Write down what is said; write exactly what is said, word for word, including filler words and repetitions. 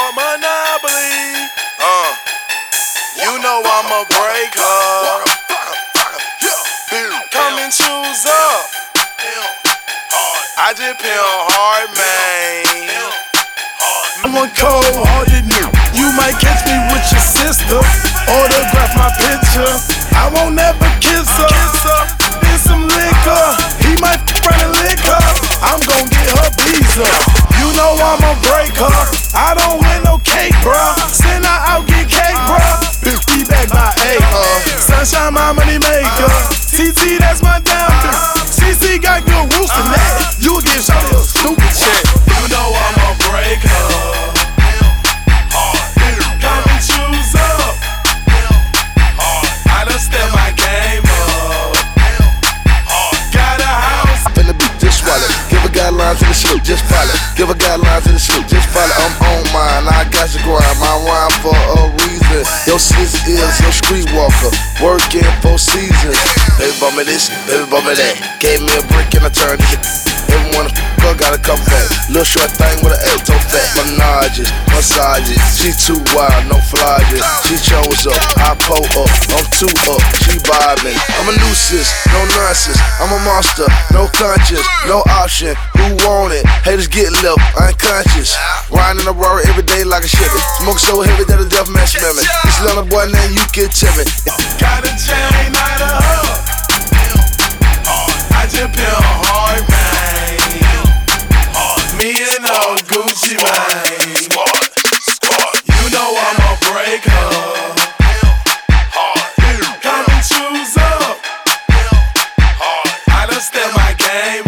called Monopoly. Uh, you know I'ma break her. Come and choose up. I just pimp hard, man. I'm a cold-hearted nigga. You might catch me with your sister. Autograph my picture. I won't ever kiss her. Get some liquor. He might run a liquor. I'm gon' get her visa. You know I'ma break her. I don't win no cake, bruh. Send her out, get cake, bruh. Bitch, be back by eight. Uh, Sunshine, my money maker. T T, that's my damn bitch. C C got good roots in that. You get shot a stupid shit. You know I'ma break her. Come and choose up. I done step my game up. Got a house. In the beat, just swallow. Give a guidelines in the shit, just follow. Give a guidelines in the shit, just follow. I'm on mine, I got you grind. My rhyme for a reason. Your sis is your street walker, working for seasons. Baby bought me this, baby bought me that. Gave me a brick and I turned it. Everyone gotta come back. Little short thing with an alto fat. Menages, massages. She too wild, no flodges. She chose up, I pull up. I'm too up, she vibing. I'm a nuisance, no nonsense. I'm a monster, no conscience, no option. Who want it? Haters get left, unconscious. Riding a Rari every day like a Chevy. Smoke so heavy that a death man smell me. This little boy named you can tell me. Got a chain out of her. I just pimp hard, man. Me and old Gucci, man. You know I'ma break her. Come and choose up. I done step my game